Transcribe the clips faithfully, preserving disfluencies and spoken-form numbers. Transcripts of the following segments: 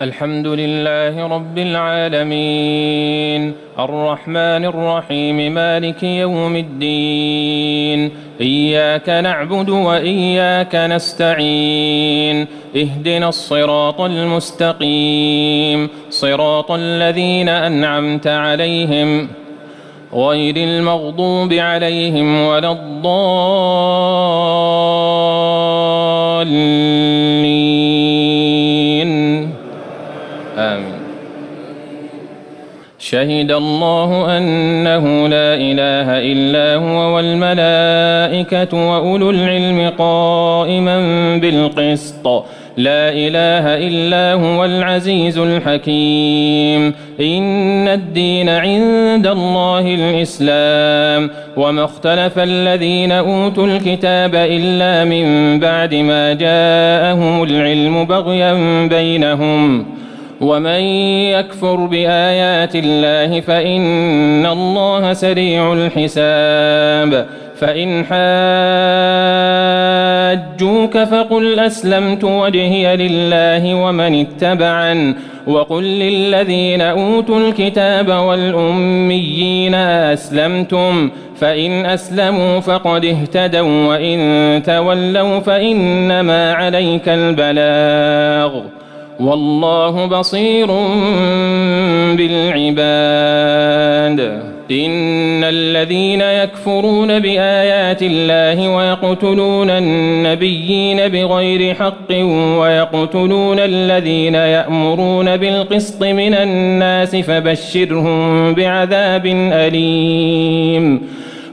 الحمد لله رب العالمين الرحمن الرحيم مالك يوم الدين إياك نعبد وإياك نستعين اهدنا الصراط المستقيم صراط الذين أنعمت عليهم غير المغضوب عليهم ولا الضالين آمين. شهد الله أنه لا إله إلا هو والملائكة وأولو العلم قائما بالقسط لا إله إلا هو العزيز الحكيم إن الدين عند الله الإسلام وما اختلف الذين أوتوا الكتاب إلا من بعد ما جاءهم العلم بغيا بينهم ومن يكفر بآيات الله فإن الله سريع الحساب فإن حاجوك فقل أسلمت وجهي لله ومن اتبعن وقل للذين أوتوا الكتاب والأميين أسلمتم فإن أسلموا فقد اهتدوا وإن تولوا فإنما عليك البلاغ والله بصير بالعباد. إن الذين يكفرون بآيات الله ويقتلون النبيين بغير حق ويقتلون الذين يأمرون بالقسط من الناس فبشرهم بعذاب أليم.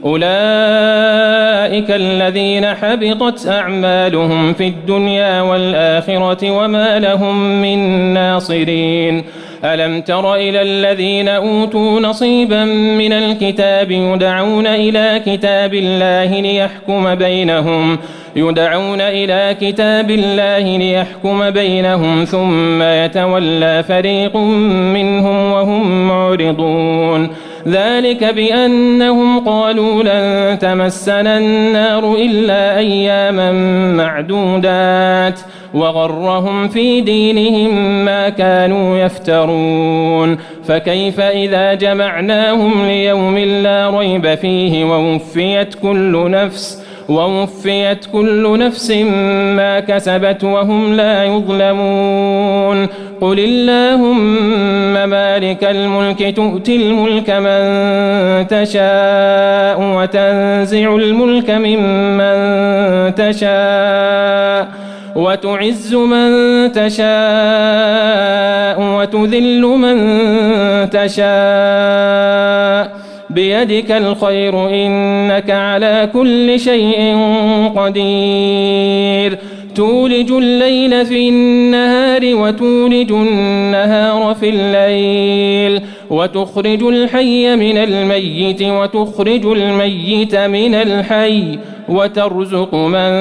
أولئك الذين حبطت أعمالهم في الدنيا والآخرة وما لهم من ناصرين. ألم تر إلى الذين أوتوا نصيبا من الكتاب يدعون إلى كتاب الله ليحكم بينهم يدعون إلى كتاب الله ليحكم بينهم ثم يتولى فريق منهم وهم معرضون. ذلك بأنهم قالوا لن تمسنا النار إلا أياما معدودات وغرهم في دينهم ما كانوا يفترون. فكيف إذا جمعناهم ليوم لا ريب فيه ووفيت كل نفس ووفيت كل نفس ما كسبت وهم لا يظلمون. قل اللهم مالك الملك تؤتي الملك من تشاء وتنزع الملك ممن تشاء وتعز من تشاء وتذل من تشاء بيدك الخير إنك على كل شيء قدير. تولج الليل في النهار وتولج النهار في الليل وتخرج الحي من الميت وتخرج الميت من الحي وترزق من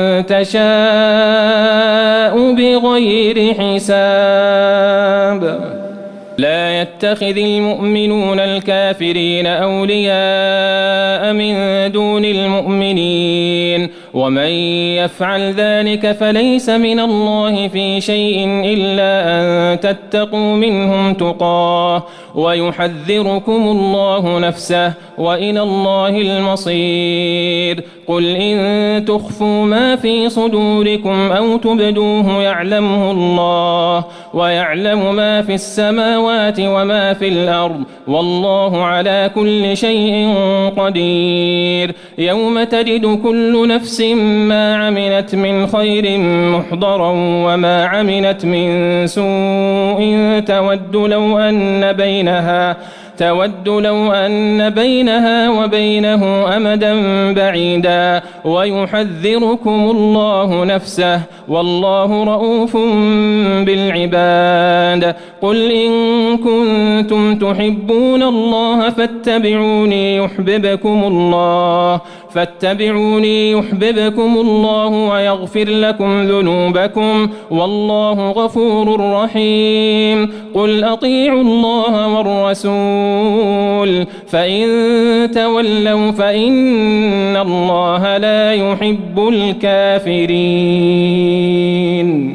تشاء بغير حساب. لا يتخذ المؤمنون الكافرين أولياء من دون المؤمنين ومن يفعل ذلك فليس من الله في شيء إلا أن تتقوا منهم تقاه ويحذركم الله نفسه وإلى الله المصير. قل إن تخفوا ما في صدوركم أو تبدوه يعلمه الله ويعلم ما في السماوات وما في الأرض والله على كل شيء قدير. يوم تجد كل نفس ما عملت من خير محضرا وما عملت من سوء تود لو أن بينها تود لو أن بينها وبينه أمدا بعيدا ويحذركم الله نفسه والله رؤوف بالعباد. قل إن كنتم تحبون الله فاتبعوني يحببكم الله فاتبعوني يحببكم الله ويغفر لكم ذنوبكم والله غفور رحيم. قل أطيعوا الله والرسول فإن تولوا فإن الله لا يحب الكافرين.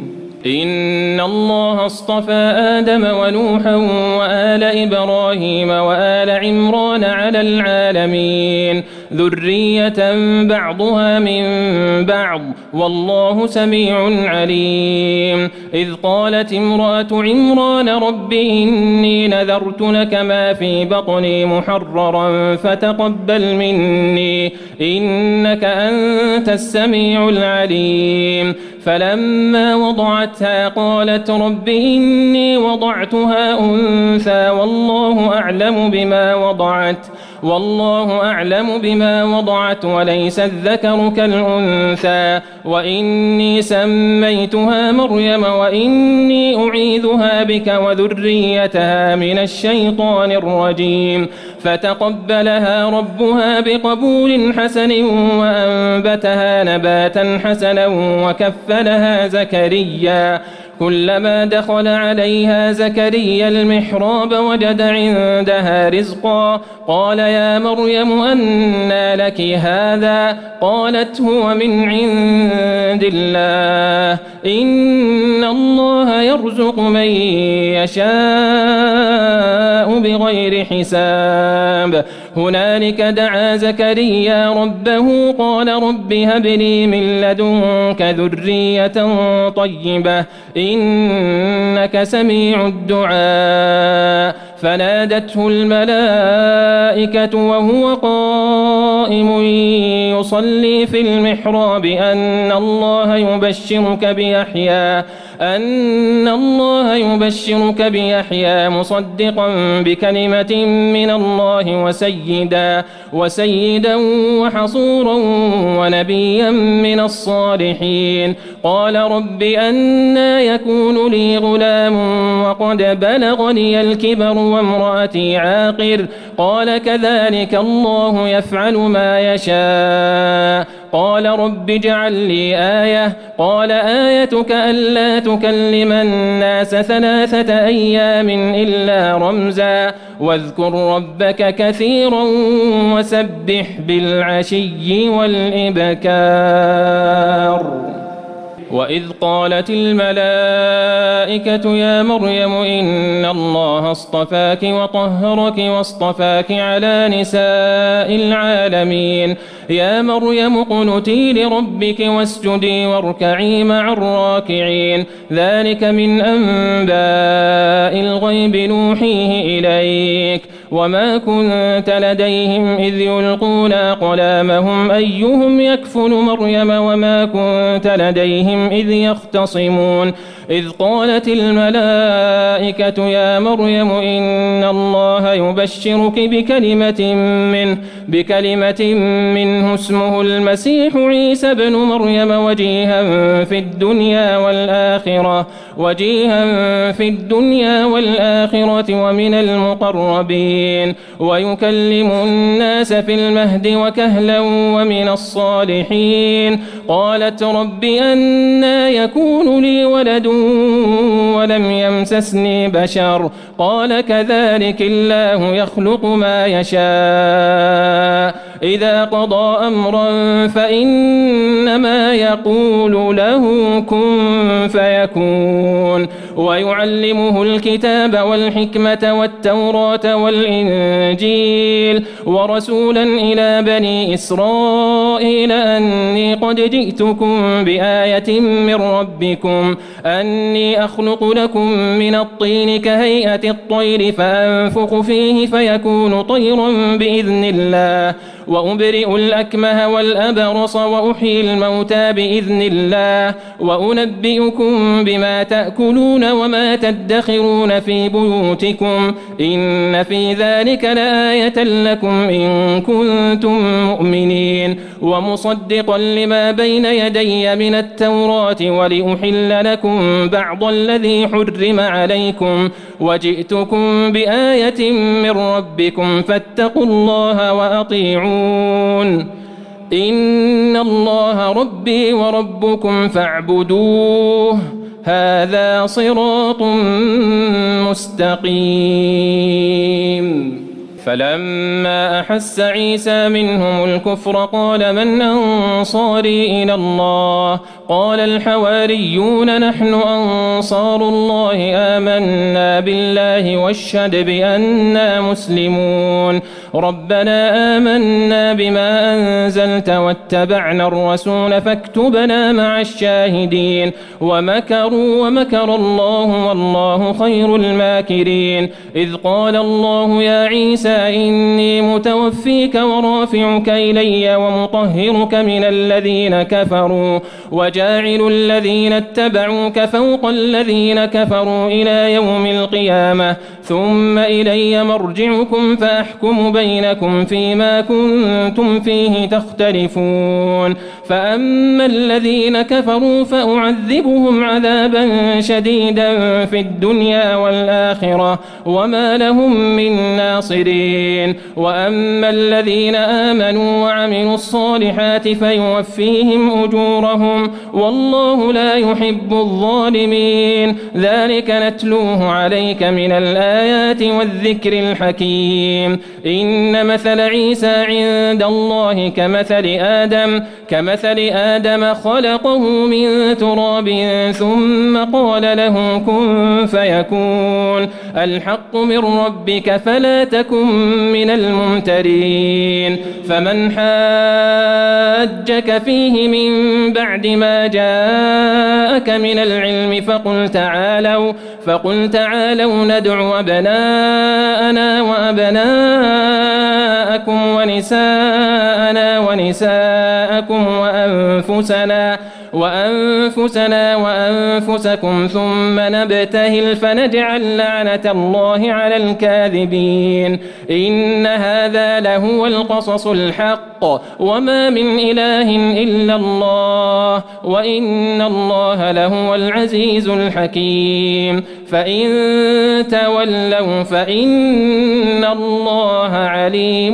إن الله اصطفى آدم ونوحا وآل إبراهيم وآل عمران على العالمين ذرية بعضها من بعض والله سميع عليم. إذ قالت امرأة عمران رب إني نذرت لك ما في بطني محررا فتقبل مني إنك أنت السميع العليم. فلما وضعتها قالت رب إني وضعتها أنثى والله أعلم بما وضعت والله أعلم بما وضعت وليس الذكر كالأنثى وإني سميتها مريم وإني أعيذها بك وذريتها من الشيطان الرجيم. فتقبلها ربها بقبول حسن وأنبتها نباتا حسنا وكفلها زكريا. كلما دخل عليها زكريا المحراب وجد عندها رزقا قال يا مريم أنى لك هذا قالت هو من عند الله إن الله يرزق من يشاء بغير حساب. هنالك دعا زكريا ربه قال رب هب لي من لدنك ذرية طيبة إنك سميع الدعاء. فنادته الملائكة وهو قائم يصلي في المحراب أن الله يبشرك بيحيى أن الله يبشرك بيحيى مصدقا بكلمة من الله وسيدا وسيدا وحصورا ونبيا من الصالحين. قال رب أنى يكون لي غلام وقد بلغني الكبر وامرأتي عاقر قال كذلك الله يفعل ما يشاء. قال رب اجعل لي آية قال آيتك ألا تكلم الناس ثلاثة أيام إلا رمزا واذكر ربك كثيرا وسبح بالعشي والإبكار. وإذ قالت الملائكة يا مريم إن الله اصطفاك وطهرك واصطفاك على نساء العالمين يا مريم اقنتي لربك واسجدي واركعي مع الراكعين. ذلك من أنباء الغيب نوحيه إليك وما كنت لديهم إذ يلقون أقلامهم أيهم يكفل مريم وما كنت لديهم إذ يختصمون. إذ قالت الملائكة يا مريم إن الله يبشرك بكلمة منه بكلمة منه اسمه المسيح عيسى ابن مريم وجيها في الدنيا والآخرة وجيها في الدنيا والآخرة ومن المقربين ويكلم الناس في المهد وكهلا ومن الصالحين. قالت رب أنى يكون لي ولد ولم يمسسني بشر قال كذلك الله يخلق ما يشاء إذا قضى أمرا فإنما يقول له كن فيكون. ويعلمه الكتاب والحكمة والتوراة والإنجيل ورسولا إلى بني إسرائيل أني قد جئتكم بآية من ربكم أني أخلق لكم من الطين كهيئة الطير فأنفخ فيه فيكون طيرا بإذن الله وأبرئ الأكمه والأبرص وأحيي الموتى بإذن الله وأنبئكم بما تأكلون وما تدخرون في بيوتكم إن في ذلك لآية لكم إن كنتم مؤمنين. ومصدقا لما بين يدي من التوراة ولأحل لكم بعض الذي حرم عليكم وجئتكم بآية من ربكم فاتقوا الله وأطيعون. إن الله ربي وربكم فاعبدوه هذا صراط مستقيم. فلما أحس عيسى منهم الكفر قال من أنصاري إلى الله قال الحواريون نحن أنصار الله آمنا بالله واشهد بأننا مسلمون ربنا آمنا بما أنزلت واتبعنا الرسول فاكتبنا مع الشاهدين ومكروا ومكر الله والله خير الماكرين إذ قال الله يا عيسى إني متوفيك ورافعك إلي ومطهرك من الذين كفروا وجاعل الذين اتبعوك فوق الذين كفروا إلى يوم القيامة ثم إلي مرجعكم فأحكم بينكم فيما كنتم فيه تختلفون فأما الذين كفروا فأعذبهم عذابا شديدا في الدنيا والآخرة وما لهم من ناصرين وأما الذين آمنوا وعملوا الصالحات فيوفيهم أجورهم والله لا يحب الظالمين ذلك نتلوه عليك من الآيات والذكر الحكيم إن مثل عيسى عند الله كمثل آدم كمثل آدم خلقه من تراب ثم قال له كن فيكون الحق من ربك فلا تكن من الممترين فمن حاجك فيه من بعد ما جاءك من العلم فقل تعالوا فقل تعالوا ندع أبناءنا وأبناءكم ونساءنا ونساءكم وأنفسنا وأنفسنا وأنفسكم ثم نبتهل فنجعل لعنة الله على الكاذبين إن هذا لهو القصص الحق وما من إله إلا الله وإن الله لهو العزيز الحكيم فإن تولوا فإن الله عليم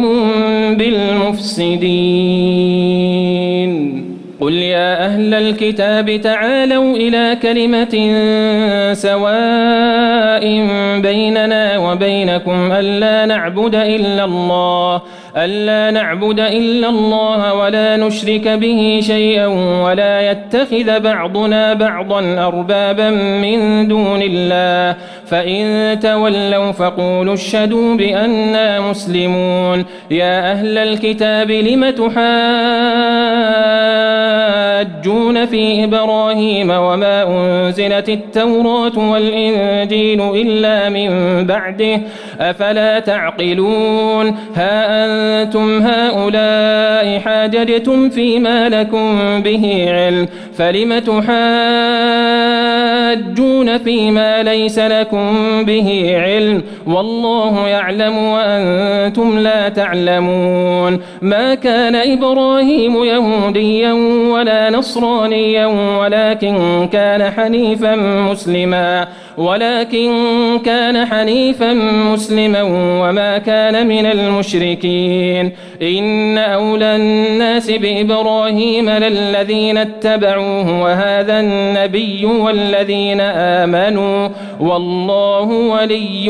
بالمفسدين قل يا أهل الكتاب تعالوا إلى كلمة سواء بيننا وبينكم ألا نعبد إلا الله ألا نعبد إلا الله ولا نشرك به شيئا ولا يتخذ بعضنا بعضا أربابا من دون الله فإن تولوا فقولوا اشهدوا بأننا مسلمون يا أهل الكتاب لم تحاجون في إبراهيم وما أنزلت التوراة والإنجيل إلا من بعده أفلا تعقلون ها أنتم هؤلاء حاججتم فيما لكم به علم فلم تحاجون فيما ليس لكم به علم والله يعلم وأنتم لا تعلمون ما كان إبراهيم يهوديا ولا نصرانيا ولكن كان حنيفا مسلما ولكن كان حنيفا مسلما وما كان من المشركين إن أولى الناس بإبراهيم للذين اتبعوه وهذا النبي والذين آمنوا والله ولي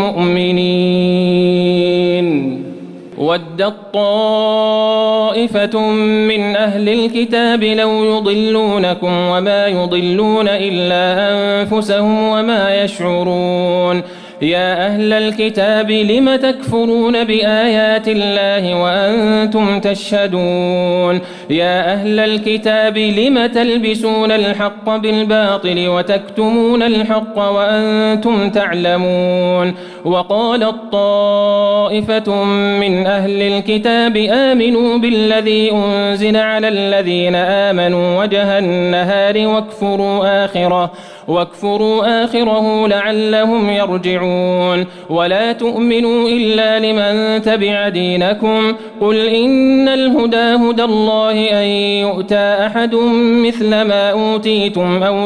المؤمنين ودت طائفة من أهل الكتاب لو يضلونكم وما يضلون إلا أنفسهم وما يشعرون يا أهل الكتاب لم تكفرون بآيات الله وأنتم تشهدون يا أهل الكتاب لم تلبسون الحق بالباطل وتكتمون الحق وأنتم تعلمون وقالت طائفة من أهل الكتاب آمنوا بالذي أنزل على الذين آمنوا وجه النهار واكفروا آخره واكفروا آخره لعلهم يرجعون ولا تؤمنوا إلا لمن تبع دينكم قل إن الهدى هدى الله أن يؤتى أحد مثل ما أوتيتم أو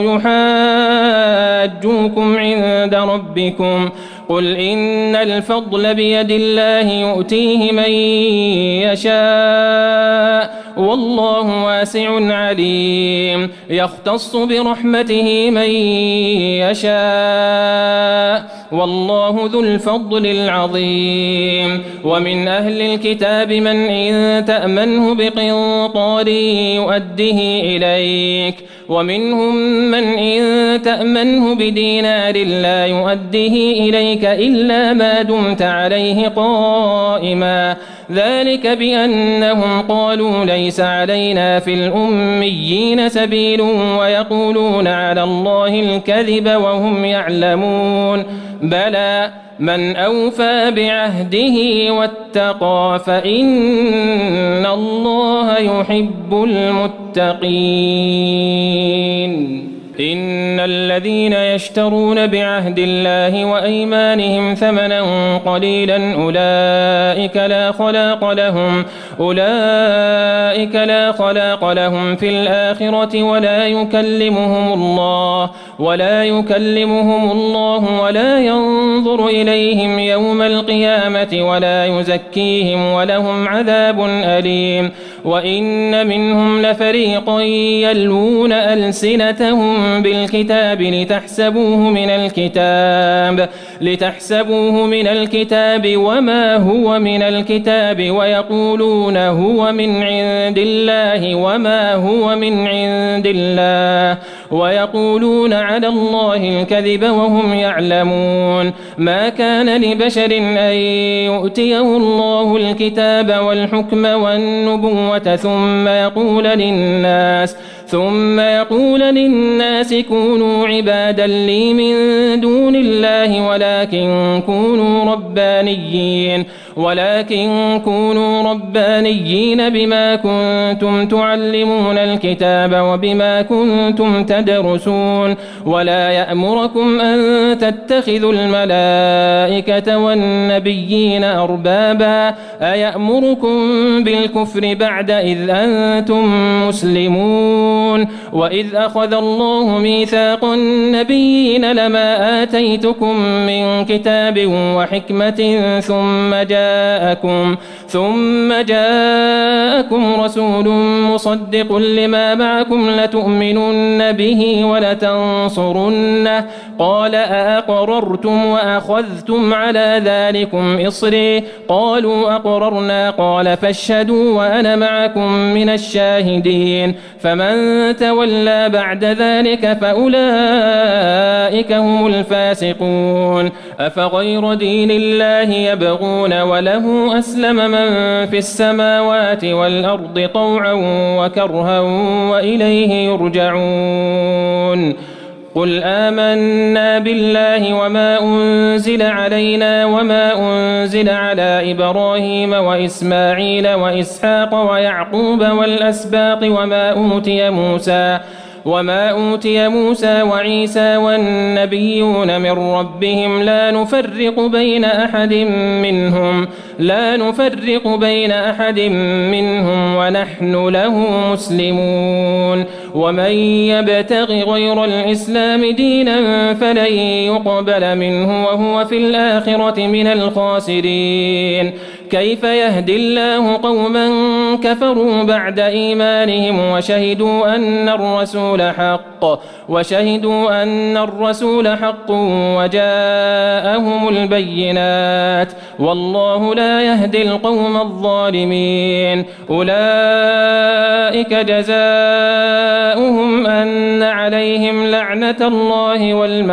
يحاجوكم عند ربكم قل إن الفضل بيد الله يؤتيه من يشاء والله واسع عليم يختص برحمته من يشاء والله ذو الفضل العظيم. ومن أهل الكتاب من إن تأمنه بقنطار يؤده إليك ومنهم من إن تأمنه بدينار لا يؤده إليك إلا ما دمت عليه قائما ذلك بأنهم قالوا ليس علينا في الأميين سبيل ويقولون على الله الكذب وهم يعلمون بلى من أوفى بعهده واتقى فإن الله يحب المتقين. إن الذين يشترون بعهد الله وأيمانهم ثمنا قليلا أولئك لا خلاق لهم أولئك لا خلاق لهم في الآخرة ولا يكلمهم الله ولا يكلمهم الله ولا ينظر إليهم يوم القيامة ولا يزكيهم ولهم عذاب أليم. وإن منهم لفريقا يلوون ألسنتهم بالكتاب لتحسبوه من الكتاب لتحسبوه من الكتاب وما هو من الكتاب ويقولون هو من عند الله وما هو من عند الله ويقولون على الله الكذب وهم يعلمون. ما كان لبشر أن يؤتيه الله الكتاب والحكم والنبوة ثم يقول للناس ثم يقول للناس كونوا عبادا لي من دون الله ولكن كونوا ربانيين ولكن كونوا ربانيين بما كنتم تعلمون الكتاب وبما كنتم تدرسون ولا يأمركم أن تتخذوا الملائكة والنبيين أربابا أيأمركم بالكفر بعد إذ أنتم مسلمون. وإذ أخذ الله ميثاق النبيين لما آتيتكم من كتاب وحكمة ثم جاءكم ثم جاءكم رسول مصدق لما معكم لتؤمنن به ولتنصرنه قال أأقررتم وأخذتم على ذلكم إصري قالوا أقررنا قال فاشهدوا وأنا معكم من الشاهدين. فمن تولى بعد ذلك فأولئك هم الفاسقون. أفغير دين الله يبغون وله أسلم من في السماوات والأرض طوعا وكرها وإليه يرجعون. قل آمنا بالله وما أنزل علينا وما أنزل على إبراهيم وإسماعيل وإسحاق ويعقوب والأسباط وما أوتي موسى وما أوتي موسى وعيسى والنبيون من ربهم لا نفرق بين أحد منهم لا نفرق بين أحد منهم ونحن له مسلمون. ومن يبتغ غير الإسلام دينا فلن يقبل منه وهو في الآخرة من الخاسرين. كيف يهدي الله قوما كفروا بعد إيمانهم وشهدوا أن الرسول حق وشهدوا أن الرسول حق وجاءهم البينات والله لا يهدي القوم الظالمين. أولئك جزاؤهم أن عليهم لعنة الله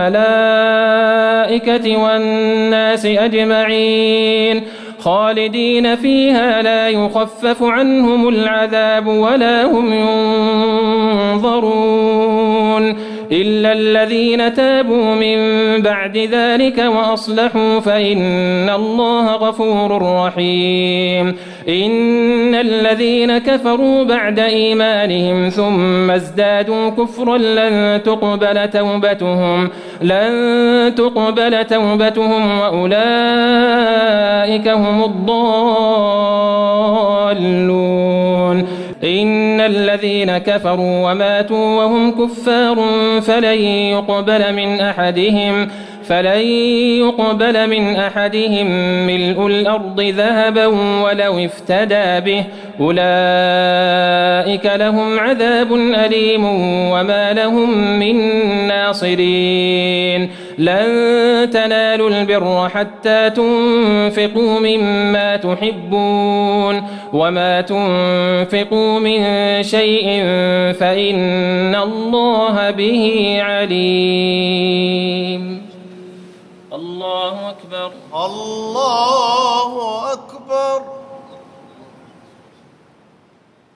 والملائكة والناس أجمعين خالدين فيها لا يخفف عنهم العذاب ولا هم ينظرون إلا الذين تابوا من بعد ذلك وأصلحوا فإن الله غفور رحيم. إن الذين كفروا بعد إيمانهم ثم ازدادوا كفرا لن تقبل توبتهم لن تقبل توبتهم وأولئك هم الضالون. إن الذين كفروا وماتوا وهم كفار فلن يقبل من أحدهم فلن يقبل من أحدهم ملء الأرض ذهبا ولو افتدى به أولئك لهم عذاب أليم وما لهم من ناصرين لن تنالوا البر حتى تنفقوا مما تحبون وما تنفقوا من شيء فإن الله به عليم. الله أكبر. الله أكبر.